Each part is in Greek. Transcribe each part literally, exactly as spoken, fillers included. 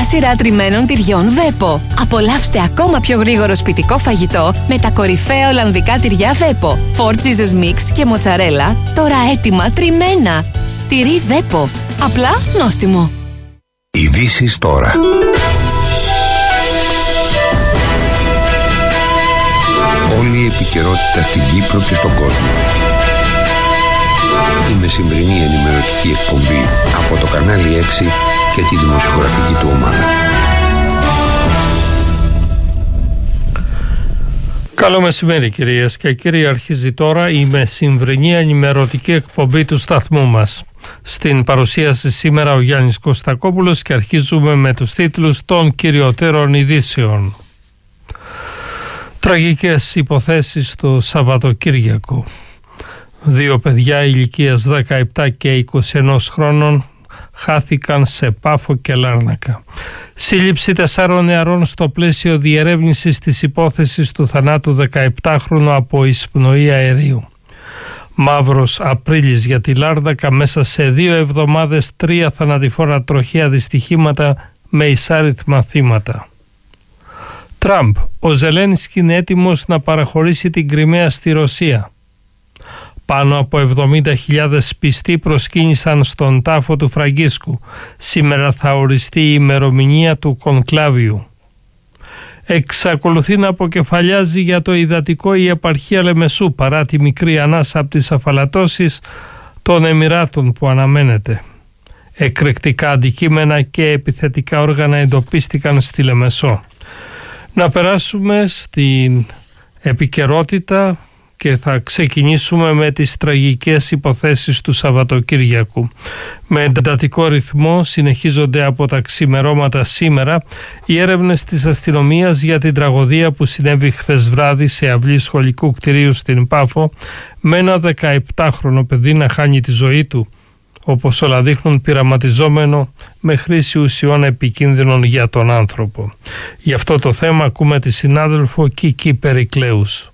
Μια σειρά τριμμένων τυριών Βέπο. Απολαύστε ακόμα πιο γρήγορο σπιτικό φαγητό με τα κορυφαία ολλανδικά τυριά Βέπο. Four cheeses mix και μοτσαρέλα, τώρα έτοιμα τριμμένα. Τυρί Βέπο. Απλά νόστιμο. Ειδήσεις τώρα. Όλη η επικαιρότητα στην Κύπρο και στον κόσμο. Η μεσημβρινή ενημερωτική εκπομπή από το κανάλι έξι και τη δημοσιογραφική του ομάδα. Καλό μεσημέρι κυρίες και κύριοι, αρχίζει τώρα η μεσημβρινή ενημερωτική εκπομπή του σταθμού μας. Στην παρουσίαση σήμερα ο Γιάννης Κωστακόπουλος και αρχίζουμε με τους τίτλους των κυριότερων ειδήσεων. Τραγικές υποθέσεις το Σαββατοκύριακο. Δύο παιδιά ηλικίας δεκαεπτά και είκοσι ένα χρόνων χάθηκαν σε Πάφο και Λάρνακα. Σύλληψη τεσσάρων νεαρών στο πλαίσιο διερεύνησης της υπόθεσης του θανάτου δεκαεπτάχρονου από εισπνοή αερίου. Μαύρος Απρίλης για τη Λάρνακα, μέσα σε δύο εβδομάδες τρία θανατηφόρα τροχαία δυστυχήματα με εισάριθμα θύματα. Τραμπ, ο Ζελένσκι είναι έτοιμος να παραχωρήσει την Κριμαία στη Ρωσία. Πάνω από εβδομήντα χιλιάδες πιστοί προσκύνησαν στον τάφο του Φραγκίσκου. Σήμερα θα οριστεί η ημερομηνία του κονκλάβιου. Εξακολουθεί να αποκεφαλιάζει για το υδατικό η επαρχία Λεμεσού παρά τη μικρή ανάσα από τις αφαλατώσεις των Εμιράτων που αναμένεται. Εκρηκτικά αντικείμενα και επιθετικά όργανα εντοπίστηκαν στη Λεμεσό. Να περάσουμε στην επικαιρότητα και θα ξεκινήσουμε με τις τραγικές υποθέσεις του Σαββατοκύριακου. Με εντατικό ρυθμό συνεχίζονται από τα ξημερώματα σήμερα οι έρευνες της αστυνομίας για την τραγωδία που συνέβη χθες βράδυ σε αυλή σχολικού κτηρίου στην Πάφο, με ένα δεκαεπτάχρονο παιδί να χάνει τη ζωή του, όπως όλα δείχνουν πειραματιζόμενο με χρήση ουσιών επικίνδυνων για τον άνθρωπο. Γι' αυτό το θέμα ακούμε τη συνάδελφο Κίκη Περικλέους.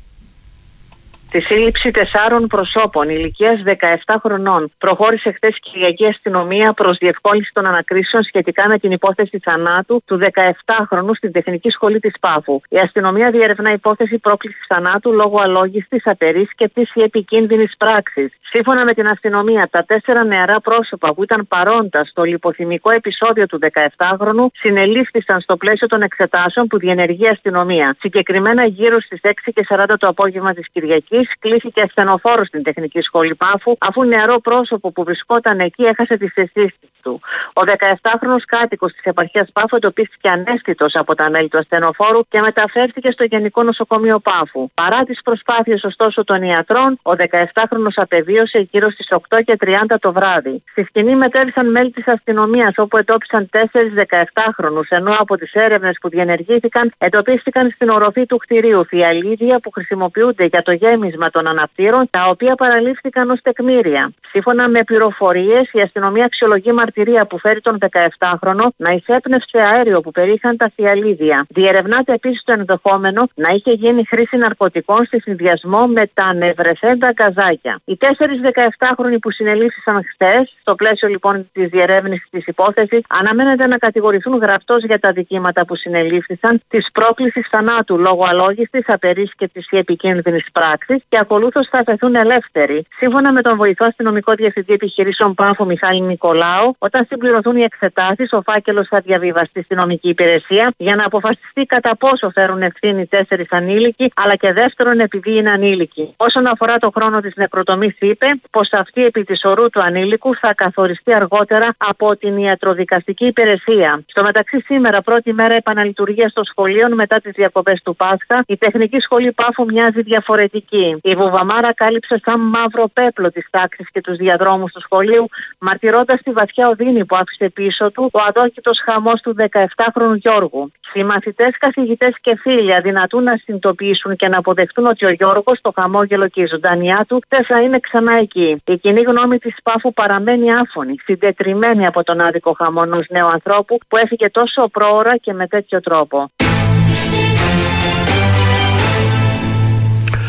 Τη σύλληψη τεσσάρων προσώπων ηλικίας δεκαεπτά χρονών προχώρησε χθες Κυριακή αστυνομία προς διευκόλυνση των ανακρίσεων σχετικά με την υπόθεση θανάτου του δεκαεπτάχρονου στην Τεχνική Σχολή της Πάφου. Η αστυνομία διερευνά υπόθεση πρόκλησης θανάτου λόγω αλόγιστης, απερίσκεπτης ή επικίνδυνης πράξης. Σύμφωνα με την αστυνομία, τα τέσσερα νεαρά πρόσωπα που ήταν παρόντα στο λιποθυμικό επεισόδιο του δεκαεπτάχρονου συνελήφθησαν στο πλαίσιο των εξετάσεων που διενεργεί η αστυνομία. Συγκεκριμένα, γύρω στις έξι και σαράντα το απόγευμα της Κυριακής, κλήθηκε ασθενοφόρος στην Τεχνική Σχολή Πάφου, αφού νεαρό πρόσωπο που βρισκόταν εκεί έχασε τις αισθήσεις του. Ο δεκαεπτάχρονος κάτοικος της επαρχίας Πάφου εντοπίστηκε ανέστητος από τα μέλη του ασθενοφόρου και μεταφέρθηκε στο Γενικό Νοσοκομείο Πάφου. Παρά τις προσπάθειες ωστόσο των ιατρών, ο δεκαεπτάχρονος απεβίωσε γύρω στις οκτώ και τριάντα το βράδυ. Στη σκηνή μετέβησαν μέλη της αστυνομίας, όπου εντόπισαν τέσσερις δεκαεπτάχρονους, ενώ από τις έρευνες που διενεργήθηκαν εντοπίστηκαν στην οροφή του κτηρίου φιαλίδια που χρησιμοποιούνται για το γέμισμα των αναπτήρων, τα οποία παραλήφθηκαν ως τεκμήρια. Σύμφωνα με πληροφορίες, η αστυνομία αξιολογεί μαρτυρία που φέρει τον δεκαεπτάχρονο να εισέπνευσε αέριο που περιείχαν τα θυαλίδια. Διερευνάται επίσης το ενδεχόμενο να είχε γίνει χρήση ναρκωτικών σε συνδυασμό με τα ανευρεθέντα γκαζάκια. Οι τέσσερις δεκαεπτάχρονοι που συνελήφθησαν χθες, στο πλαίσιο λοιπόν της διερεύνησης της υπόθεσης, αναμένεται να κατηγορηθούν γραπτώς για τα δικήματα που συνελήφθησαν της πρόκλησης θανάτου λόγω αλόγιστης, απερίσκεπτης ή επικίνδυνης πράξης και ακολούθως θα αφαιθούν ελεύθεροι. Σύμφωνα με τον βοηθό αστυνομικό διευθυντή επιχειρήσεων Πάφου Μιχάλη Νικολάου, όταν συμπληρωθούν οι εξετάσεις, ο φάκελος θα διαβιβαστεί στη νομική υπηρεσία για να αποφασιστεί κατά πόσο φέρουν ευθύνη τέσσερις ανήλικοι, αλλά και δεύτερον επειδή είναι ανήλικοι. Όσον αφορά το χρόνο της νεκροτομής, είπε πως αυτή επί της ορού του ανήλικου θα καθοριστεί αργότερα από την ιατροδικαστική υπηρεσία. Στο μεταξύ, σήμερα, πρώτη μέρα επαναλειτουργίας των σχολείων μετά τις διακοπές του Πάσχα, η Τεχνική Σχολή Πάφου μοιάζει διαφορετική. Η βουβαμάρα κάλυψε σαν μαύρο πέπλο τις τάξεις και τους διαδρόμους του σχολείου, μαρτυρώντας τη βαθιά οδύνη που άφησε πίσω του ο αδόκητος χαμός του δεκαεπτάχρονου Γιώργου. Οι μαθητές, καθηγητές και φίλοι αδυνατούν να συνειδητοποιήσουν και να αποδεχτούν ότι ο Γιώργος, το χαμόγελο και η ζωντανιά του δεν θα είναι ξανά εκεί. Η κοινή γνώμη της Πάφου παραμένει άφωνη, συντετριμμένη από τον άδικο χαμό ενός νέου ανθρώπου που έφυγε τόσο πρόωρα και με τέτοιο τρόπο.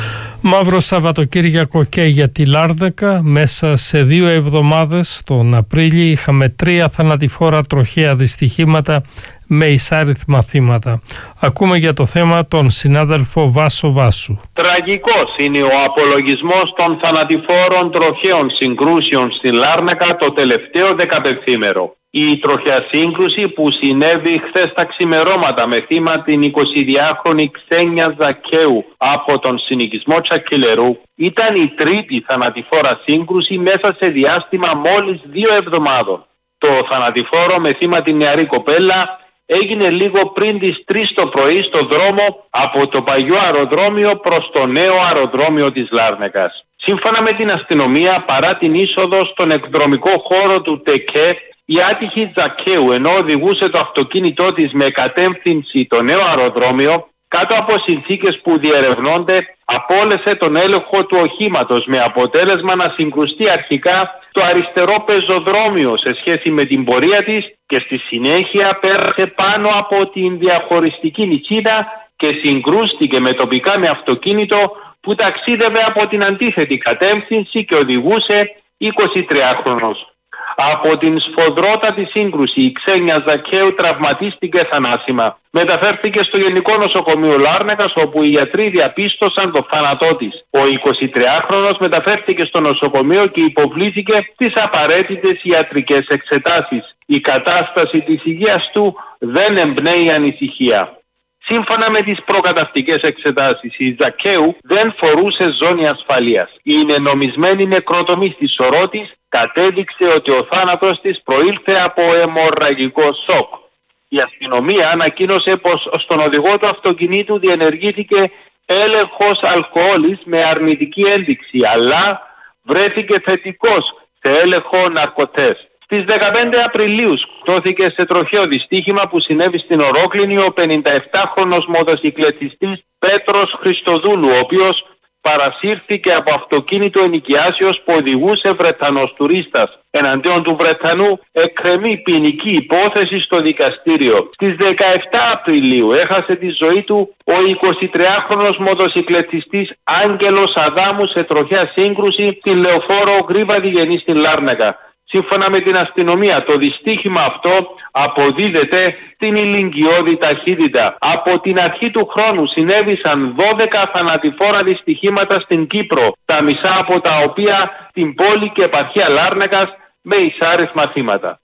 Μαύρο Σαββατοκύριακο και για τη Λάρνακα. Μέσα σε δύο εβδομάδες, τον Απρίλιο, είχαμε τρία θανατηφόρα τροχαία δυστυχήματα με εισάριθμα θύματα. Ακούμε για το θέμα τον συνάδελφο Βάσο Βάσου. Τραγικός είναι ο απολογισμός των θανατηφόρων τροχαίων συγκρούσεων στη Λάρνακα το τελευταίο δεκαπενθήμερο. Η τροχαία σύγκρουση που συνέβη χθες τα ξημερώματα με θύμα την εικοσιδυάχρονη Ξένια Ζακέου από τον συνοικισμό Τσακυλερού ήταν η τρίτη θανατηφόρα σύγκρουση μέσα σε διάστημα μόλις δύο εβδομάδων. Το θανατηφόρο με θύμα την νεαρή κοπέλα έγινε λίγο πριν τις τρεις το πρωί στο δρόμο από το παλιό αεροδρόμιο προς το νέο αεροδρόμιο της Λάρνακας. Σύμφωνα με την αστυνομία, παρά την είσοδο στον εκδρομικό χώρο του ΤΕΚΕ, η άτυχη Ζακέου, ενώ οδηγούσε το αυτοκίνητό της με κατεύθυνση το νέο αεροδρόμιο, κάτω από συνθήκες που διερευνώνται, απόλυσε τον έλεγχο του οχήματος με αποτέλεσμα να συγκρουστεί αρχικά το αριστερό πεζοδρόμιο σε σχέση με την πορεία της και στη συνέχεια πέρασε πάνω από την διαχωριστική νησίδα και συγκρούστηκε με τοπικά με αυτοκίνητο που ταξίδευε από την αντίθετη κατεύθυνση και οδηγούσε εικοσιτριάχρονος. Από την σφοδρότατη σύγκρουση η Ξένια Ζακέου τραυματίστηκε θανάσιμα. Μεταφέρθηκε στο Γενικό Νοσοκομείο Λάρνακας όπου οι γιατροί διαπίστωσαν το θάνατό της. Ο εικοσιτριάχρονος μεταφέρθηκε στο νοσοκομείο και υποβλήθηκε στις απαραίτητες ιατρικές εξετάσεις. Η κατάσταση της υγείας του δεν εμπνέει ανησυχία. Σύμφωνα με τις προκαταυτικές εξετάσεις, η Ζακέου δεν φορούσε ζώνη ασφαλείας. Η νενομισμένη νεκροτομή στη σωρό της κατέδειξε ότι ο θάνατος της προήλθε από αιμορραγικό σοκ. Η αστυνομία ανακοίνωσε πως στον οδηγό του αυτοκινήτου διενεργήθηκε έλεγχος αλκοόλης με αρνητική ένδειξη, αλλά βρέθηκε θετικός σε έλεγχο ναρκωτές. Στις δεκαπέντε Απριλίου σκοτώθηκε σε τροχαίο δυστύχημα που συνέβη στην Ορόκληνη ο πενηνταεπτάχρονος μοτοσυκλετιστής Πέτρος Χριστοδούλου, ο οποίος παρασύρθηκε από αυτοκίνητο ενοικιάσεως που οδηγούσε Βρετανός τουρίστας. Εναντίον του Βρετανού εκκρεμεί ποινική υπόθεση στο δικαστήριο. Στις δεκαεπτά Απριλίου έχασε τη ζωή του ο εικοσιτριάχρονος μοτοσυκλετιστής Άγγελος Αδάμου σε τροχαία σύγκρουση στη λεωφόρο Γρήβα Διγενή στην Λάρνακα. Σύμφωνα με την αστυνομία, το δυστύχημα αυτό αποδίδεται την ηλικιώδη ταχύτητα. Από την αρχή του χρόνου συνέβησαν δώδεκα θανατηφόρα δυστυχήματα στην Κύπρο, τα μισά από τα οποία στην πόλη και επαρχία Λάρνακας με εισάριθμα θύματα.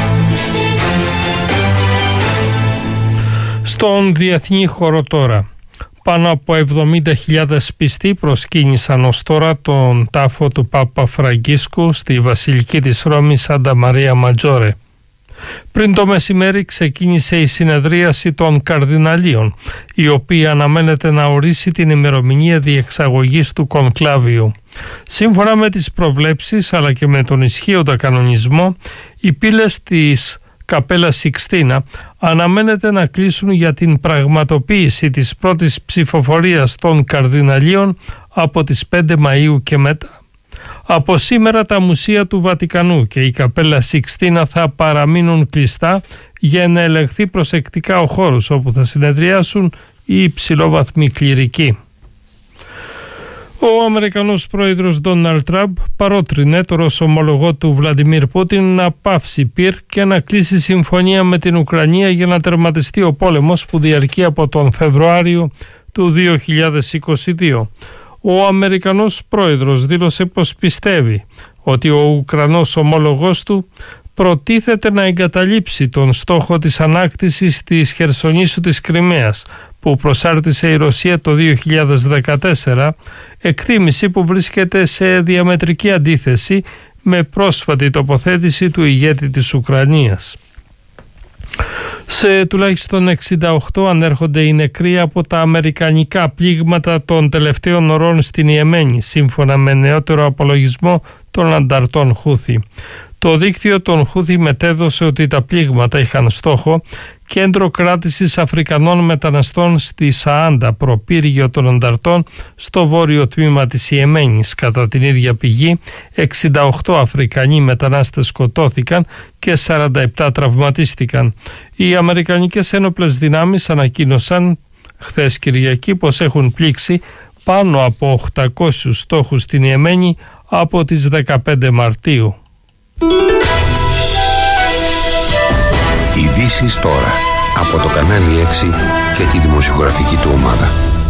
Στον διεθνή χώρο τώρα. Πάνω από εβδομήντα χιλιάδες πιστοί προσκύνησαν ως τώρα τον τάφο του Πάπα Φραγκίσκου στη Βασιλική της Ρώμης Σάντα Μαρία Ματζόρε. Πριν το μεσημέρι ξεκίνησε η συνεδρίαση των καρδιναλίων, η οποία αναμένεται να ορίσει την ημερομηνία διεξαγωγής του κονκλάβιου. Σύμφωνα με τις προβλέψεις αλλά και με τον ισχύοντα κανονισμό, οι πύλες της Καπέλα Σικστίνα αναμένεται να κλείσουν για την πραγματοποίηση της πρώτης ψηφοφορίας των καρδιναλίων από τις πέντε Μαΐου και μετά. Από σήμερα τα μουσεία του Βατικανού και η Καπέλα Σικστίνα θα παραμείνουν κλειστά για να ελεγχθεί προσεκτικά ο χώρος όπου θα συνεδριάσουν οι υψηλόβαθμοι κληρικοί. Ο Αμερικανός πρόεδρος Ντόναλντ Τραμπ παρότρινε το Ρώσο ομολογό του Βλαντιμίρ Πούτιν να πάυσει πυρ και να κλείσει συμφωνία με την Ουκρανία για να τερματιστεί ο πόλεμος που διαρκεί από τον Φεβρουάριο του δύο χιλιάδες είκοσι δύο. Ο Αμερικανός πρόεδρος δήλωσε πως πιστεύει ότι ο Ουκρανός ομόλογός του προτίθεται να εγκαταλείψει τον στόχο της ανάκτησης της Χερσονήσου της Κριμαίας που προσάρτησε η Ρωσία το δύο χιλιάδες δεκατέσσερα, εκτίμηση που βρίσκεται σε διαμετρική αντίθεση με πρόσφατη τοποθέτηση του ηγέτη της Ουκρανίας. Σε τουλάχιστον εξήντα οκτώ ανέρχονται οι νεκροί από τα αμερικανικά πλήγματα των τελευταίων ωρών στην Ιεμένη, σύμφωνα με νεότερο απολογισμό των ανταρτών Χούθι. Το δίκτυο των Χούθι μετέδωσε ότι τα πλήγματα είχαν στόχο κέντρο κράτησης Αφρικανών μεταναστών στη Σαάντα, προπύργιο των ανταρτών στο βόρειο τμήμα της Ιεμένης. Κατά την ίδια πηγή, εξήντα οκτώ Αφρικανοί μετανάστες σκοτώθηκαν και σαράντα επτά τραυματίστηκαν. Οι Αμερικανικές ένοπλες δυνάμεις ανακοίνωσαν χθες Κυριακή πως έχουν πλήξει πάνω από οκτακόσιους στόχους στην Ιεμένη από τις δεκαπέντε Μαρτίου. Ειδήσεις τώρα από το κανάλι έξι και τη δημοσιογραφική του ομάδα.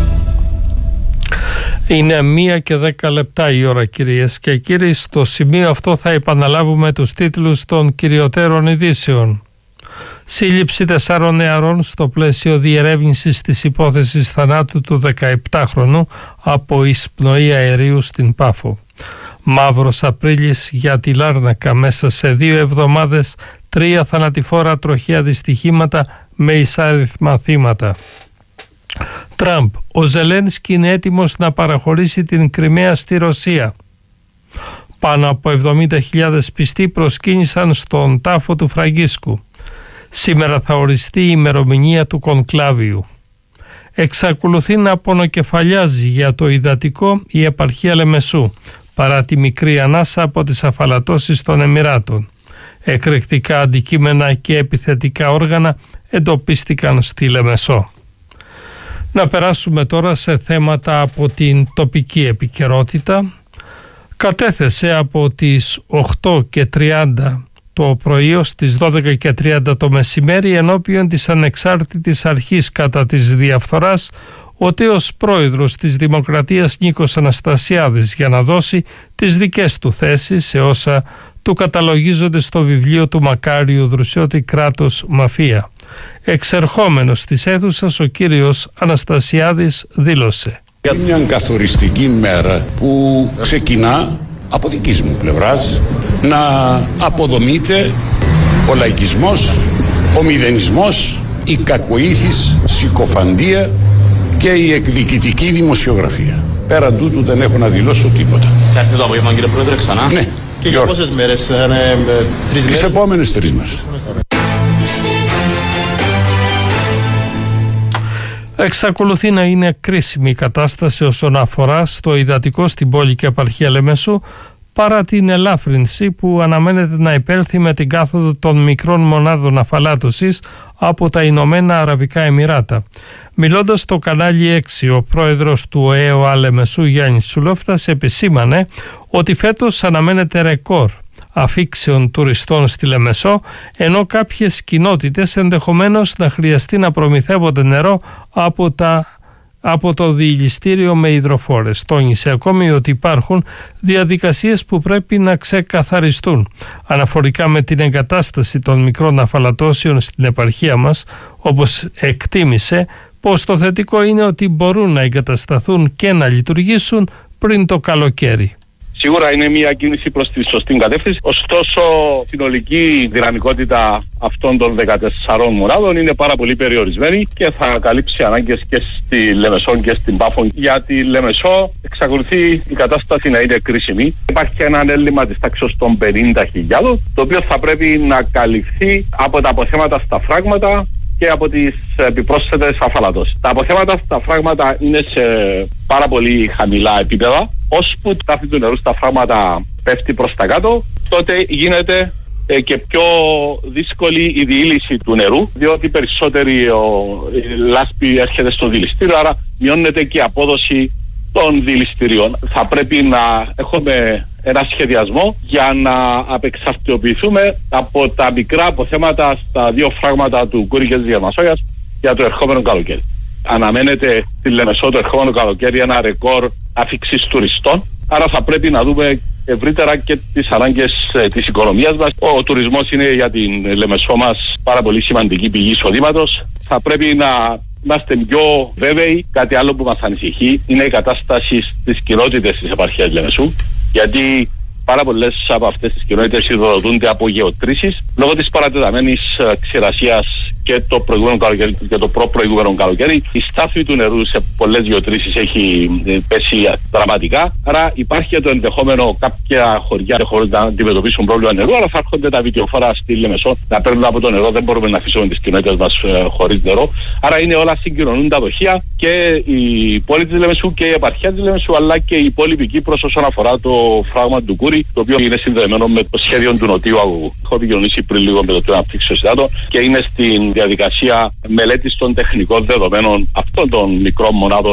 Είναι μία και δέκα λεπτά η ώρα, κυρίες και κύριοι. Στο σημείο αυτό θα επαναλάβουμε τους τίτλους των κυριωτέρων ειδήσεων. Σύλληψη τεσσάρων νεαρών στο πλαίσιο διερεύνησης της υπόθεσης θανάτου του δεκαεπτάχρονου από εισπνοή αερίου στην Πάφο. Μαύρος Απρίλης για τη Λάρνακα. Μέσα σε δύο εβδομάδες τρία θανατηφόρα τροχαία δυστυχήματα με εισάριθμα θύματα. Τραμπ. Ο Ζελένσκι είναι έτοιμος να παραχωρήσει την Κριμαία στη Ρωσία. Πάνω από εβδομήντα χιλιάδες πιστοί προσκύνησαν στον τάφο του Φραγκίσκου. Σήμερα θα οριστεί η ημερομηνία του κονκλάβιου. Εξακολουθεί να πονοκεφαλιάζει για το υδατικό η επαρχία Λεμεσού, παρά τη μικρή ανάσα από τις αφαλατώσεις των Εμιράτων. Εκρηκτικά αντικείμενα και επιθετικά όργανα εντοπίστηκαν στη Λεμεσό. Να περάσουμε τώρα σε θέματα από την τοπική επικαιρότητα. Κατέθεσε από τις οκτώ και τριάντα το πρωί ως τις δώδεκα και τριάντα το μεσημέρι ενώπιον της Ανεξάρτητης Αρχής κατά της Διαφθοράς ο τέος πρόεδρος της Δημοκρατίας Νίκος Αναστασιάδης για να δώσει τις δικές του θέσεις σε όσα του καταλογίζονται στο βιβλίο του Μακάριου Δρουσιώτη «Κράτος Μαφία». Εξερχόμενος της αίθουσας, ο κύριος Αναστασιάδης δήλωσε: Είναι μια καθοριστική μέρα που ξεκινά από δικής μου πλευράς να αποδομείται ο λαϊκισμός, ο μηδενισμός, η κακοήθης συκοφαντία και η εκδικητική δημοσιογραφία. Πέραν τούτου δεν έχω να δηλώσω τίποτα. Θα έρθει το απόγευμα, κύριε Πρόεδρε, ξανά? Ναι. Και για πόσες μέρες? Ε, τρεις Τις μέρες? επόμενες τρεις μέρες. Εξακολουθεί να είναι κρίσιμη η κατάσταση όσον αφορά στο υδατικό στην πόλη και επαρχία Λεμεσού, παρά την ελάφρυνση που αναμένεται να υπέλθει με την κάθοδο των μικρών μονάδων αφαλάτωσης από τα Ηνωμένα Αραβικά Εμιράτα. Μιλώντας στο κανάλι έξι, ο πρόεδρος του ΕΟΑ Λεμεσού Γιάννης Σουλόφτας επισήμανε ότι φέτος αναμένεται ρεκόρ αφήξεων τουριστών στη Λεμεσό, ενώ κάποιες κοινότητες ενδεχομένως να χρειαστεί να προμηθεύονται νερό από, τα, από το διηλιστήριο με υδροφόρες. Τόνισε ακόμη ότι υπάρχουν διαδικασίες που πρέπει να ξεκαθαριστούν. Αναφορικά με την εγκατάσταση των μικρών αφαλατώσεων στην επαρχία μας, όπως εκτίμησε πως το θετικό είναι ότι μπορούν να εγκατασταθούν και να λειτουργήσουν πριν το καλοκαίρι. Σίγουρα είναι μια κίνηση προς τη σωστή κατεύθυνση, ωστόσο η συνολική δυναμικότητα αυτών των δεκατεσσάρων μονάδων είναι πάρα πολύ περιορισμένη και θα καλύψει ανάγκες και στη Λεμεσό και στην Πάφο. Για τη Λεμεσό εξακολουθεί η κατάσταση να είναι κρίσιμη. Υπάρχει ένα έλλειμμα της τάξης των πενήντα χιλιάδων, το οποίο θα πρέπει να καλυφθεί από τα αποθέματα στα φράγματα και από τις επιπρόσθετες αφαλατώσεις. Τα αποθέματα στα φράγματα είναι σε πάρα πολύ χαμηλά επίπεδα. Ώσπου το τάφι του νερού στα φράγματα πέφτει προς τα κάτω, τότε γίνεται ε, και πιο δύσκολη η διήλυση του νερού, διότι περισσότερη ο, η λάσπη έρχεται στο δηληστήριο, άρα μειώνεται και η απόδοση των δηληστηρίων. Θα πρέπει να έχουμε ένα σχεδιασμό για να απεξαρτοποιηθούμε από τα μικρά αποθέματα στα δύο φράγματα του Κούρη και της Γερμασόγειας για το ερχόμενο καλοκαίρι. Αναμένεται στη Λεμεσό το ερχόμενο καλοκαίρι ένα ρεκόρ άφιξης τουριστών, άρα θα πρέπει να δούμε ευρύτερα και τις ανάγκες ε, της οικονομίας μας. Ο, ο τουρισμός είναι για την Λεμεσό μας πάρα πολύ σημαντική πηγή εισοδήματος. Θα πρέπει να είμαστε πιο βέβαιοι. Κάτι άλλο που μας ανησυχεί είναι η κατάσταση στις κοινότητες της επαρχίας Λεμεσού, γιατί πάρα πολλές από αυτές τις κοινότητες υδροδοτούνται από γεωτρήσεις λόγω της παρατεταμένης ξηρασίας και το προηγούμενο καλοκαίρι και το προ-προηγούμενο καλοκαίρι. Η στάθμη του νερού σε πολλές γεωτρήσεις έχει πέσει δραματικά, άρα υπάρχει το ενδεχόμενο κάποια χωριά χωρίς να αντιμετωπίσουν πρόβλημα νερού, αλλά θα έρχονται τα βιτιοφόρα στη Λεμεσό να παίρνουν από το νερό. Δεν μπορούμε να αφήσουμε τις κοινότητες μας ε, χωρίς νερό. Άρα είναι όλα συγκοινωνούν τα δοχεία και η πόλη της Λεμεσού και η επαρχία της Λεμεσού, αλλά και η υπόλοιπη Κύπρος όσον αφορά το φράγμα του Κούρη, το οποίο είναι συνδεμένο με το σχέδιο του Νοτιού Αγωγού. Έχω επικοινωνήσει πριν λίγο με το Τμήμα Αναπτύξεως Υδάτων και είναι στην διαδικασία μελέτης των τεχνικών δεδομένων αυτών των μικρών μονάδων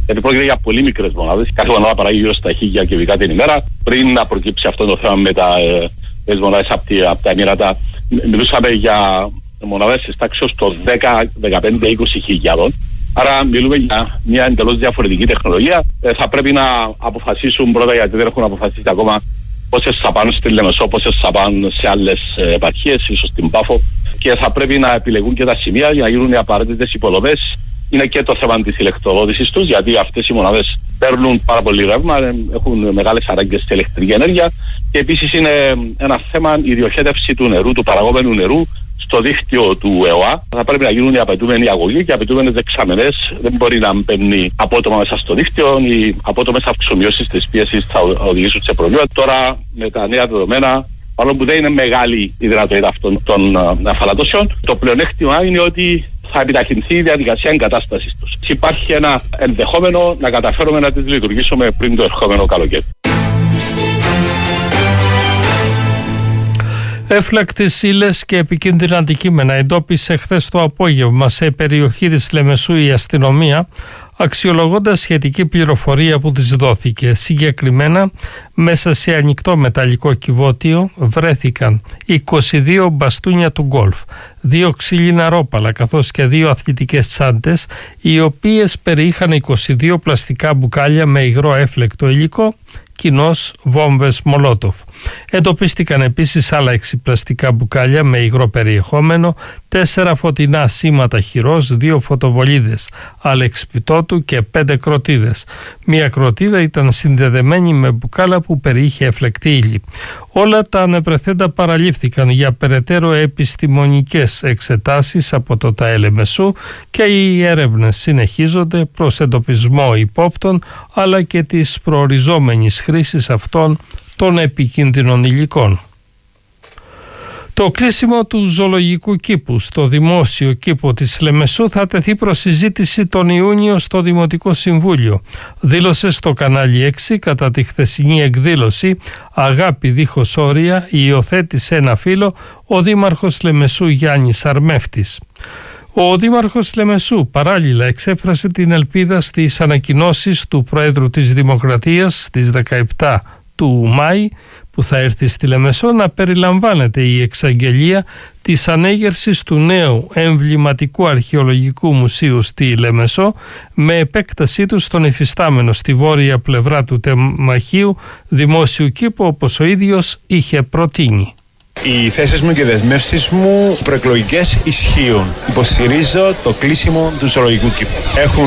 γιατί πρόκειται για πολύ μικρές μονάδες. Κάθε μονάδα παράγει γύρω στα χίλια κυβικά την ημέρα. Πριν να προκύψει αυτό το θέμα με τα ε, μονάδες από, από τα Εμίρατα, μιλούσαμε για μονάδες της τάξης των δέκα, δεκαπέντε, είκοσι χιλιάδων. Άρα μιλούμε για μια εντελώς διαφορετική τεχνολογία. Ε, θα πρέπει να αποφασίσουν πρώτα, γιατί δεν έχουν αποφασίσει ακόμα, πόσες θα πάνε στη Λεμεσό, πόσες θα πάνε σε άλλες επαρχίες, ίσως στην Πάφο, και θα πρέπει να επιλεγούν και τα σημεία για να γίνουν οι απαραίτητες υποδομές. Είναι και το θέμα της ηλεκτροδότησης τους, γιατί αυτές οι μονάδες παίρνουν πάρα πολύ ρεύμα, έχουν μεγάλες ανάγκες σε ηλεκτρική ενέργεια, και επίσης είναι ένα θέμα η διοχέτευση του νερού, του παραγόμενου νερού στο δίκτυο του ΕΟΑ. Θα πρέπει να γίνουν οι απαιτούμενοι αγωγοί και οι απαιτούμενες δεξαμενές. Δεν μπορεί να μπαίνει απότομα μέσα στο δίκτυο. Οι απότομες αυξομοιώσεις της πίεσης θα οδηγήσουν σε προβλήματα. Τώρα με τα νέα δεδομένα, παρόλο που δεν είναι μεγάλη η δυνατότητα αυτών των αφαλατώσεων, το πλεονέκτημα είναι ότι θα επιταχυνθεί η διαδικασία εγκατάστασης τους. Υπάρχει ένα ενδεχόμενο να καταφέρουμε να τις λειτουργήσουμε πριν το ερχόμενο καλοκαίρι. Έφλακτες ύλες και επικίνδυνα αντικείμενα εντόπισε χθες το απόγευμα σε περιοχή της Λεμεσού η αστυνομία, αξιολογώντας σχετική πληροφορία που της δόθηκε. Συγκεκριμένα, μέσα σε ανοιχτό μεταλλικό κυβότιο βρέθηκαν είκοσι δύο μπαστούνια του γκολφ, δύο ξύλινα ρόπαλα καθώς και δύο αθλητικές τσάντες, οι οποίες περιείχαν είκοσι δύο πλαστικά μπουκάλια με υγρό έφλεκτο υλικό, κοινώς βόμβες Μολότοφ. Εντοπίστηκαν επίσης άλλα έξι πλαστικά μπουκάλια με υγρό περιεχόμενο, τέσσερα φωτεινά σήματα χειρός, δύο φωτοβολίδες αλεξπιτότου και πέντε κροτίδες. Μία κροτίδα ήταν συνδεδεμένη με μπουκάλα που περιείχε εφλεκτή ύλη. Όλα τα ανεπρεθέντα παραλήφθηκαν για περαιτέρω επιστημονικές εξετάσεις από το ΤΑΕ Μεσού και οι έρευνες συνεχίζονται προς εντοπισμό υπόπτων αλλά και της προοριζόμενης χρήσης αυτών των επικίνδυνων υλικών. Το κλείσιμο του ζωολογικού κήπου στο δημόσιο κήπο της Λεμεσού θα τεθεί προς συζήτηση τον Ιούνιο στο Δημοτικό Συμβούλιο. Δήλωσε στο κανάλι έξι κατά τη χθεσινή εκδήλωση «Αγάπη δίχως όρια» υιοθέτησε ένα φύλλο ο Δήμαρχος Λεμεσού Γιάννης Αρμεύτης. Ο Δήμαρχος Λεμεσού παράλληλα εξέφρασε την ελπίδα στις ανακοινώσεις του Προέδρου της Δημοκρατίας στις δεκαεπτά του Μάη που θα έρθει στη Λεμεσό να περιλαμβάνεται η εξαγγελία της ανέγερσης του νέου εμβληματικού αρχαιολογικού μουσείου στη Λεμεσό με επέκτασή του στον υφιστάμενο στη βόρεια πλευρά του τεμαχίου δημόσιου κήπου όπως ο ίδιος είχε προτείνει. Οι θέσεις μου και οι δεσμεύσεις μου προεκλογικές ισχύουν. Υποστηρίζω το κλείσιμο του ζωολογικού κήπου. Έχουν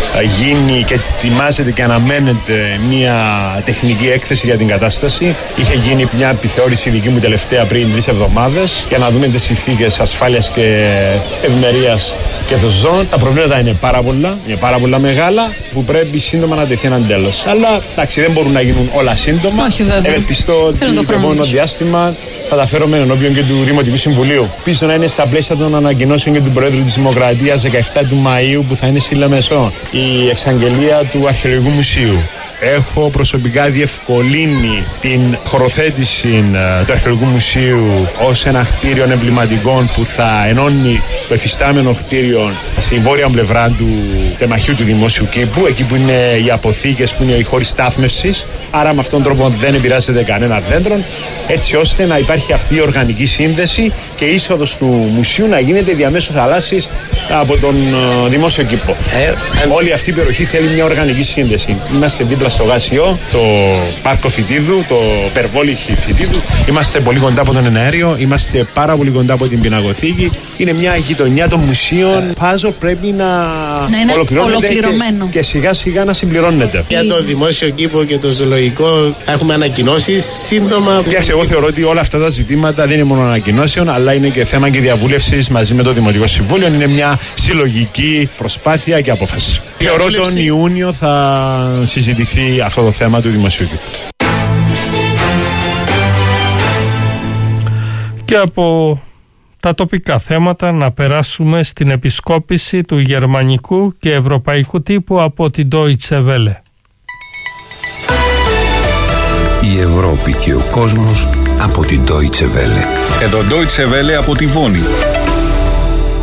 γίνει και ετοιμάζεται και αναμένεται μια τεχνική έκθεση για την κατάσταση. Είχε γίνει μια επιθεώρηση δική μου τελευταία πριν τρεις εβδομάδες για να δούμε τις συνθήκες ασφάλειας και ευημερίας και των ζώων. Τα προβλήματα είναι πάρα πολλά, είναι πάρα πολλά μεγάλα που πρέπει σύντομα να τεθεί έναν τέλος. Αλλά εντάξει, δεν μπορούν να γίνουν όλα σύντομα. Ευελπιστώ ότι το επόμενο διάστημα θα τα φέρουμε ενώπιον και του Δημοτικού Συμβουλίου. Πίσω να είναι στα πλαίσια των ανακοινώσεων και του Προέδρου της Δημοκρατίας δεκαεπτά του Μαΐου που θα είναι στη Λεμεσό. Η εξαγγελία του Αρχαιολογικού Μουσείου. Έχω προσωπικά διευκολύνει την χωροθέτηση του Αρχαιολογικού Μουσείου ως ένα κτίριο εμβληματικών που θα ενώνει το εφιστάμενο κτίριο στη βόρεια πλευρά του τεμαχίου του Δημόσιου Κήπου, εκεί που είναι οι αποθήκες, που είναι οι χώροι στάθμευσης. Άρα με αυτόν τον τρόπο δεν επηρεάζεται κανένα δέντρο, έτσι ώστε να υπάρχει αυτή η οργανική σύνδεση και η είσοδος του μουσείου να γίνεται διαμέσου θαλάσσης από τον Δημόσιο Κήπο. Ε, ε, Όλη αυτή η περιοχή θέλει μια οργανική σύνδεση. Είμαστε δίπλα στο Γάσιο, το πάρκο Φοιτίδου, το Περβόλιχη Φοιτίδου. Είμαστε πολύ κοντά από τον εναέριο, είμαστε πάρα πολύ κοντά από την πινακοθήκη. Είναι μια γειτονιά των μουσείων. Πάζο πρέπει να, να είναι ολοκληρώνεται και, και σιγά σιγά να συμπληρώνεται. Για το Δημόσιο Κήπο και το Ζωολογικό έχουμε ανακοινώσεις σύντομα. Κοιτάξτε, εγώ θεωρώ ότι όλα αυτά τα ζητήματα δεν είναι μόνο ανακοινώσεων, αλλά είναι και θέμα και διαβούλευσης μαζί με το Δημοτικό Συμβούλιο. Είναι μια συλλογική προσπάθεια και απόφαση. Θεωρώ τον Ιούνιο θα συζητηθεί αυτό το θέμα του Δημοσίου Κήπου. Και από τα τοπικά θέματα να περάσουμε στην επισκόπηση του γερμανικού και ευρωπαϊκού τύπου από την Deutsche Welle. Η Ευρώπη και ο κόσμος από την Deutsche Welle. Εδώ Deutsche Welle από τη Βόνη.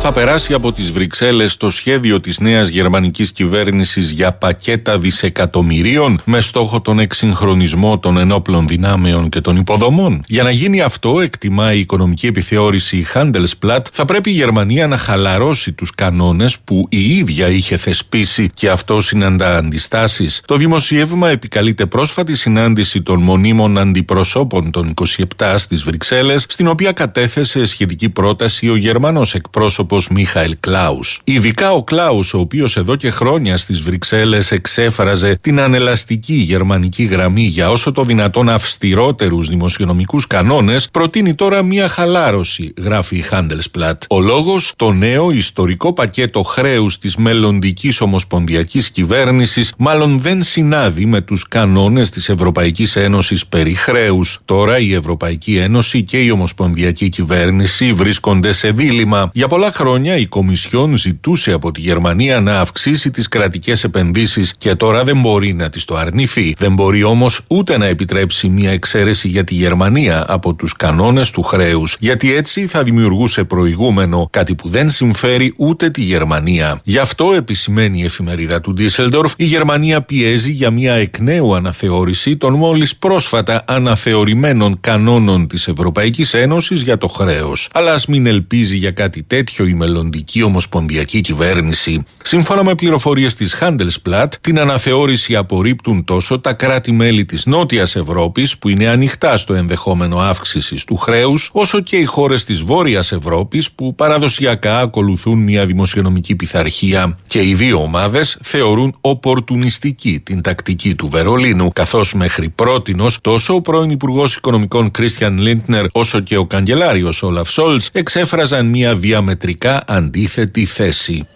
Θα περάσει από τις Βρυξέλλες το σχέδιο της νέας γερμανικής κυβέρνησης για πακέτα δισεκατομμυρίων με στόχο τον εξυγχρονισμό των ενόπλων δυνάμεων και των υποδομών. Για να γίνει αυτό, εκτιμά η οικονομική επιθεώρηση Handelsblatt, θα πρέπει η Γερμανία να χαλαρώσει τους κανόνες που η ίδια είχε θεσπίσει και αυτό συναντά αντιστάσεις. Το δημοσίευμα επικαλείται πρόσφατη συνάντηση των μονίμων αντιπροσώπων των είκοσι επτά στις Βρυξέλλες, στην οποία κατέθεσε σχετική πρόταση ο Γερμανός εκπρόσωπος Μίχαελ Κλάους. Ειδικά ο Κλάους, ο οποίος εδώ και χρόνια στις Βρυξέλλες εξέφραζε την ανελαστική γερμανική γραμμή για όσο το δυνατόν αυστηρότερους δημοσιονομικούς κανόνες, προτείνει τώρα μια χαλάρωση, γράφει η Handelsblatt. Ο λόγος, το νέο ιστορικό πακέτο χρέους της μελλοντικής ομοσπονδιακής κυβέρνησης μάλλον δεν συνάδει με τους κανόνες της Ευρωπαϊκής Ένωσης περί χρέους. Τώρα η Ευρωπαϊκή Ένωση και η ομοσπονδιακή κυβέρνηση βρίσκονται σε δίλημμα. Για πολλά χρόνια η Κομισιόν ζητούσε από τη Γερμανία να αυξήσει τις κρατικές επενδύσεις και τώρα δεν μπορεί να τις το αρνηθεί. Δεν μπορεί όμως ούτε να επιτρέψει μια εξαίρεση για τη Γερμανία από τους κανόνες του χρέους, γιατί έτσι θα δημιουργούσε προηγούμενο, κάτι που δεν συμφέρει ούτε τη Γερμανία. Γι' αυτό, επισημαίνει η εφημερίδα του Ντίσελντορφ, η Γερμανία πιέζει για μια εκ νέου αναθεώρηση των μόλις πρόσφατα αναθεωρημένων κανόνων της Ευρωπαϊκής Ένωσης για το χρέος. Αλλά ας μην ελπίζει για κάτι τέτοιο η μελλοντική ομοσπονδιακή κυβέρνηση. Σύμφωνα με πληροφορίες της Handelsblatt, την αναθεώρηση απορρίπτουν τόσο τα κράτη-μέλη της Νότιας Ευρώπης, που είναι ανοιχτά στο ενδεχόμενο αύξησης του χρέους, όσο και οι χώρες της Βόρειας Ευρώπης, που παραδοσιακά ακολουθούν μια δημοσιονομική πειθαρχία. Και οι δύο ομάδες θεωρούν οπορτουνιστική την τακτική του Βερολίνου, καθώς μέχρι πρότινος τόσο ο πρώην Υπουργός Οικονομικών Κρίστιαν Λίντνερ όσο και ο καγκελάριος Όλαφ Σόλτς εξέφραζαν μια διαμετρικά αντίθετη θέση.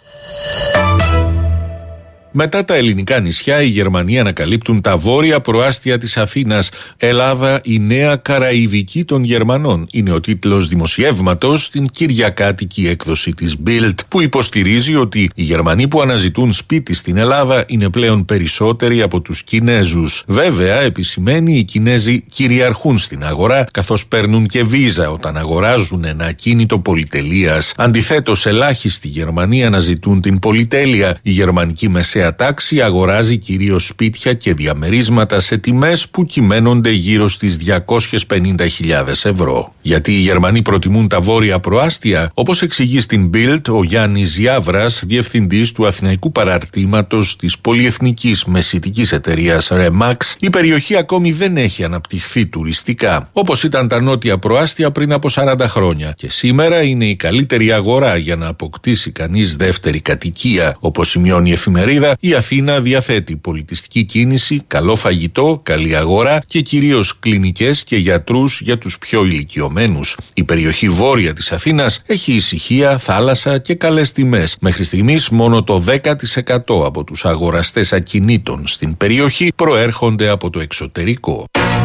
Μετά τα ελληνικά νησιά, οι Γερμανοί ανακαλύπτουν τα βόρεια προάστια της Αθήνας. Ελλάδα, η νέα Καραϊβική των Γερμανών. Είναι ο τίτλος δημοσιεύματος στην κυριακάτικη έκδοση της Bild, που υποστηρίζει ότι οι Γερμανοί που αναζητούν σπίτι στην Ελλάδα είναι πλέον περισσότεροι από τους Κινέζους. Βέβαια, επισημαίνει, οι Κινέζοι κυριαρχούν στην αγορά, καθώς παίρνουν και βίζα όταν αγοράζουν ένα ακίνητο πολυτελείας. Αντιθέτως, ελάχιστοι Γερμανοί αναζητούν την πολυτέλεια. Η γερμανική μεσαία τάξη αγοράζει κυρίως σπίτια και διαμερίσματα σε τιμές που κυμαίνονται γύρω στις διακόσιες πενήντα χιλιάδες ευρώ. Γιατί οι Γερμανοί προτιμούν τα βόρεια προάστια? Όπως εξηγεί στην Bild ο Γιάννης Γιάβρας, διευθυντής του αθηναϊκού παραρτήματος της πολυεθνικής μεσητικής εταιρείας Remax, η περιοχή ακόμη δεν έχει αναπτυχθεί τουριστικά, όπως ήταν τα νότια προάστια πριν από σαράντα χρόνια. Και σήμερα είναι η καλύτερη αγορά για να αποκτήσει κανείς δεύτερη κατοικία. Όπως σημειώνει η εφημερίδα, η Αθήνα διαθέτει πολιτιστική κίνηση, καλό φαγητό, καλή αγορά και κυρίως κλινικές και γιατρούς για τους πιο ηλικιωμένους. Η περιοχή βόρεια της Αθήνας έχει ησυχία, θάλασσα και καλές τιμές. Μέχρι στιγμής μόνο το δέκα τοις εκατό από τους αγοραστές ακινήτων στην περιοχή προέρχονται από το εξωτερικό.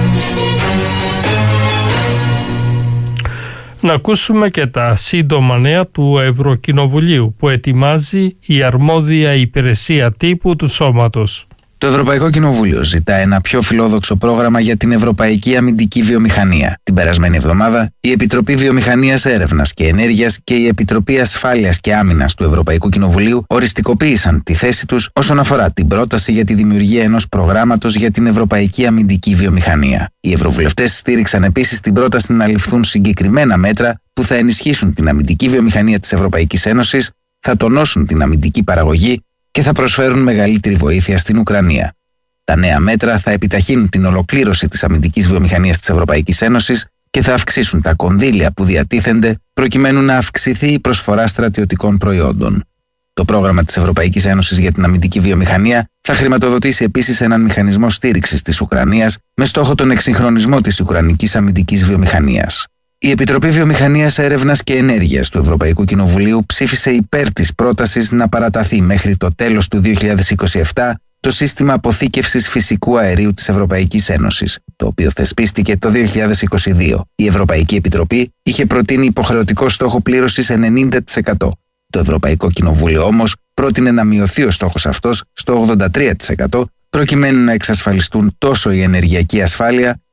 Να ακούσουμε και τα σύντομα νέα του Ευρωκοινοβουλίου που ετοιμάζει η αρμόδια υπηρεσία τύπου του σώματος. Το Ευρωπαϊκό Κοινοβούλιο ζητά ένα πιο φιλόδοξο πρόγραμμα για την ευρωπαϊκή αμυντική βιομηχανία. Την περασμένη εβδομάδα, η Επιτροπή Βιομηχανίας, Έρευνας και Ενέργειας και η Επιτροπή Ασφάλειας και Άμυνας του Ευρωπαϊκού Κοινοβουλίου οριστικοποίησαν τη θέση τους όσον αφορά την πρόταση για τη δημιουργία ενός προγράμματος για την ευρωπαϊκή αμυντική βιομηχανία. Οι ευρωβουλευτές στήριξαν επίσης την πρόταση να ληφθούν συγκεκριμένα μέτρα που θα ενισχύσουν την αμυντική βιομηχανία της Ευρωπαϊκής Ένωσης, θα τονώσουν την αμυντική παραγωγή και θα προσφέρουν μεγαλύτερη βοήθεια στην Ουκρανία. Τα νέα μέτρα θα επιταχύνουν την ολοκλήρωση της αμυντικής βιομηχανίας της Ευρωπαϊκής Ένωσης και θα αυξήσουν τα κονδύλια που διατίθενται προκειμένου να αυξηθεί η προσφορά στρατιωτικών προϊόντων. Το πρόγραμμα της Ευρωπαϊκής Ένωσης για την αμυντική βιομηχανία θα χρηματοδοτήσει επίσης έναν μηχανισμό στήριξης της Ουκρανίας με στόχο τον εξυγχρονισμό της ουκρανικής αμυντικής βιομηχανίας. Η Επιτροπή Βιομηχανίας, Έρευνας και Ενέργειας του Ευρωπαϊκού Κοινοβουλίου ψήφισε υπέρ της πρότασης να παραταθεί μέχρι το τέλος του δύο χιλιάδες είκοσι επτά το σύστημα αποθήκευσης φυσικού αερίου της Ευρωπαϊκής Ένωσης, το οποίο θεσπίστηκε το δύο χιλιάδες είκοσι δύο. Η Ευρωπαϊκή Επιτροπή είχε προτείνει υποχρεωτικό στόχο πλήρωσης ενενήντα τοις εκατό. Το Ευρωπαϊκό Κοινοβούλιο όμως πρότεινε να μειωθεί ο στόχος αυτός στο ογδόντα τρία τοις εκατό προκειμένου να εξασφαλιστούν τόσο η ενεργειακή ασφάλεια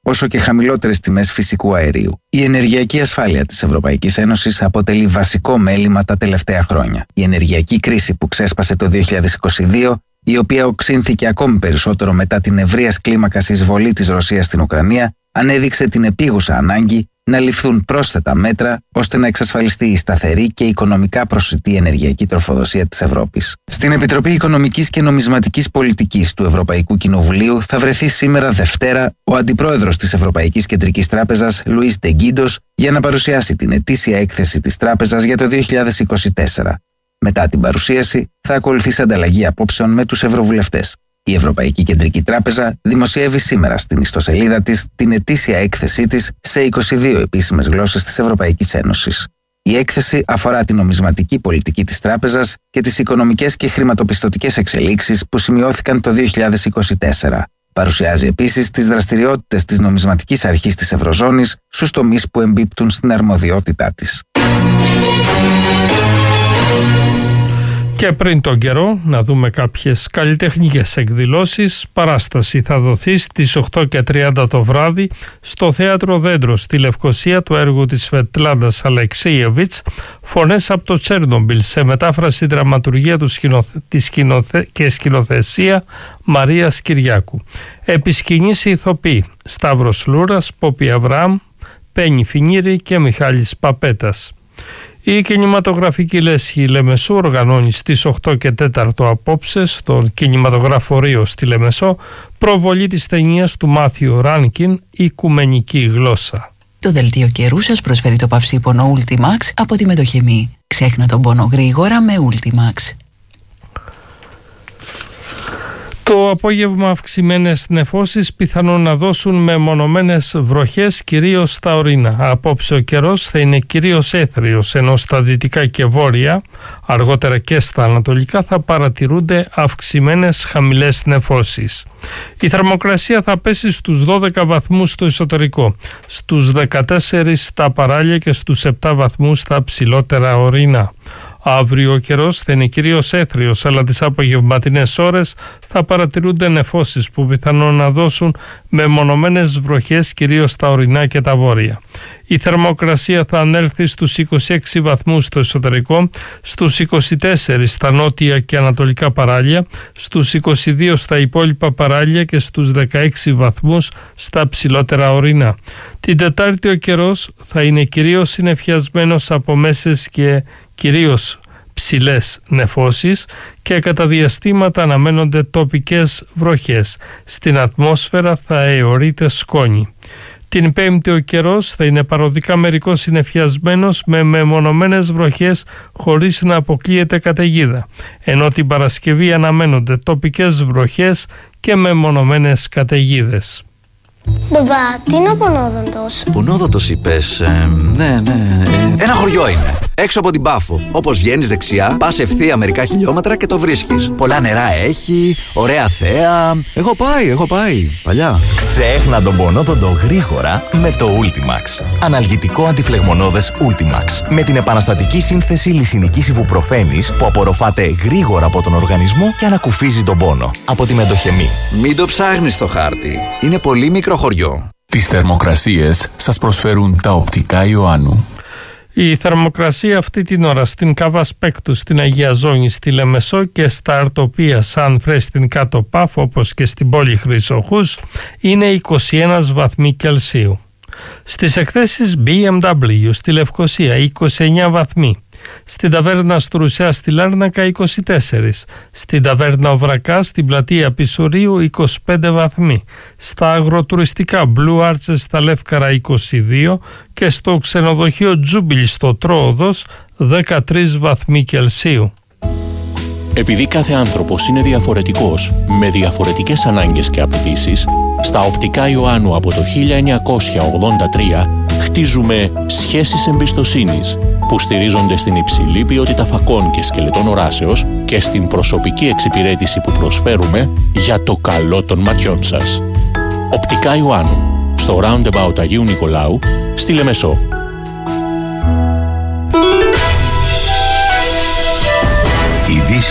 όσο και χαμηλότερες τιμές φυσικού αερίου. Η ενεργειακή ασφάλεια της Ευρωπαϊκής Ένωσης αποτελεί βασικό μέλημα τα τελευταία χρόνια. Η ενεργειακή κρίση που ξέσπασε το δύο χιλιάδες είκοσι δύο, η οποία οξύνθηκε ακόμη περισσότερο μετά την ευρείας κλίμακας εισβολή της Ρωσίας στην Ουκρανία, ανέδειξε την επίγουσα ανάγκη να ληφθούν πρόσθετα μέτρα ώστε να εξασφαλιστεί η σταθερή και οικονομικά προσιτή ενεργειακή τροφοδοσία της Ευρώπης. Στην Επιτροπή Οικονομικής και Νομισματικής Πολιτικής του Ευρωπαϊκού Κοινοβουλίου θα βρεθεί σήμερα Δευτέρα ο Αντιπρόεδρος της Ευρωπαϊκής Κεντρικής Τράπεζας, Λουίς ντε Γκίντος, για να παρουσιάσει την ετήσια έκθεση της Τράπεζας για το δύο χιλιάδες είκοσι τέσσερα. Μετά την παρουσίαση θα ακολουθήσει ανταλλαγή απόψεων με τους ευρωβουλευτές. Η Ευρωπαϊκή Κεντρική Τράπεζα δημοσιεύει σήμερα στην ιστοσελίδα της την ετήσια έκθεσή της σε είκοσι δύο επίσημες γλώσσες της Ευρωπαϊκής Ένωσης. Η έκθεση αφορά την νομισματική πολιτική της τράπεζας και τις οικονομικές και χρηματοπιστωτικές εξελίξεις που σημειώθηκαν το δύο χιλιάδες είκοσι τέσσερα. Παρουσιάζει επίσης τις δραστηριότητες της νομισματικής αρχής της Ευρωζώνης στους τομείς που εμπίπτουν στην αρμοδιότητά της. Και πριν τον καιρό, να δούμε κάποιες καλλιτεχνικές εκδηλώσεις. Παράσταση θα δοθεί στις οκτώ και τριάντα το βράδυ στο Θέατρο Δέντρο στη Λευκοσία του έργου της Σβετλάνας Αλεξίεβιτς, «Φωνές από το Τσέρνομπιλ», σε μετάφραση δραματουργία του σκηνοθε... της σκηνοθε... και σκηνοθεσία Μαρίας Κυριάκου. Επισκηνής οι ηθοποιοί Σταύρος Λούρας, Πόπη Αβραάμ, Πέννη Φινίρη και Μιχάλης Παπέτας. Η κινηματογραφική λέσχη Λεμεσού οργανώνει στις οκτώ και τέσσερα απόψε στον κινηματογραφορείο στη Λεμεσό προβολή της ταινίας του Μάθιου Ράνκιν «Οικουμενική γλώσσα». Το δελτίο καιρού σας προσφέρει το παυσίπονο Ultimax από τη Μετοχεμή. Ξέχνα τον πόνο γρήγορα με Ultimax. Το απόγευμα αυξημένες νεφώσεις πιθανόν να δώσουν μεμονωμένες βροχές κυρίως στα ορεινά. Απόψε ο καιρός θα είναι κυρίως έθριος, ενώ στα δυτικά και βόρεια, αργότερα και στα ανατολικά, θα παρατηρούνται αυξημένες χαμηλές νεφώσεις. Η θερμοκρασία θα πέσει στους δώδεκα βαθμούς στο εσωτερικό, στους δεκατέσσερα στα παράλια και στους επτά βαθμούς στα ψηλότερα ορεινά. Αύριο ο καιρός θα είναι κυρίως έθριος, αλλά τις απογευματινές ώρες θα παρατηρούνται νεφώσεις που πιθανόν να δώσουν μεμονωμένες βροχές κυρίως στα ορεινά και τα βόρεια. Η θερμοκρασία θα ανέλθει στους είκοσι έξι βαθμούς στο εσωτερικό, στους είκοσι τέσσερα στα νότια και ανατολικά παράλια, στους είκοσι δύο στα υπόλοιπα παράλια και στους δεκαέξι βαθμούς στα ψηλότερα ορεινά. Την Τετάρτη ο καιρός θα είναι κυρίως συννεφιασμένος από μέσες και κυρίως ψηλές νεφώσεις και κατά διαστήματα αναμένονται τοπικές βροχές. Στην ατμόσφαιρα θα αιωρείται σκόνη. Την Πέμπτη ο καιρός θα είναι παροδικά μερικώς συννεφιασμένος με μεμονωμένες βροχές χωρίς να αποκλείεται καταιγίδα, ενώ την Παρασκευή αναμένονται τοπικές βροχές και μεμονωμένες καταιγίδες. Μπαμπά, τι είναι ο Πονόδοντος? Πονόδοντος είπες, ε, ναι, ναι. Ε, ένα χωριό είναι, έξω από την Πάφο. Όπως βγαίνεις δεξιά, πας ευθεία μερικά χιλιόμετρα και το βρίσκεις. Πολλά νερά έχει, ωραία θέα. Έχω πάει, έχω πάει, παλιά. Ξέχνα τον Πονόδοντο γρήγορα με το Ultimax. Αναλγητικό αντιφλεγμονώδες Ultimax. Με την επαναστατική σύνθεση λυσινικής ιβουπροφένης που απορροφάται γρήγορα από τον οργανισμό και ανακουφίζει τον πόνο. Από τη Μετοχεμή. Μην το ψάχνεις στο χάρτη. Είναι πολύ μικρό χωριό. Τις θερμοκρασίες σας προσφέρουν τα οπτικά Ιωάννου. Η θερμοκρασία αυτή την ώρα στην Κάβα Σπέκτου, στην Αγία Ζώνη, στη Λεμεσό και στα Αρτοπία Σαν Φρέ στην Κάτω Πάφο, όπως και στην πόλη Χρυσοχούς, είναι είκοσι ένα βαθμοί Κελσίου. Στις εκθέσεις μπι εμ ντάμπλιου στη Λευκοσία είκοσι εννέα βαθμοί. Στην ταβέρνα Στρουσιά στη Λάρνακα είκοσι τέσσερα, στην ταβέρνα Οβρακά στην πλατεία Πισουρίου είκοσι πέντε βαθμοί, στα αγροτουριστικά Blue Arches στα Λεύκαρα είκοσι δύο και στο ξενοδοχείο Τζούμπιλ στο Τρόοδος δεκατρείς βαθμοί Κελσίου. Επειδή κάθε άνθρωπος είναι διαφορετικός, με διαφορετικές ανάγκες και απαιτήσεις, στα οπτικά Ιωάννου από το χίλια εννιακόσια ογδόντα τρία χτίζουμε σχέσεις εμπιστοσύνης που στηρίζονται στην υψηλή ποιότητα φακών και σκελετών οράσεως και στην προσωπική εξυπηρέτηση που προσφέρουμε για το καλό των ματιών σας. Οπτικά Ιωάννου, στο Roundabout Αγίου Νικολάου, στη Λεμεσό.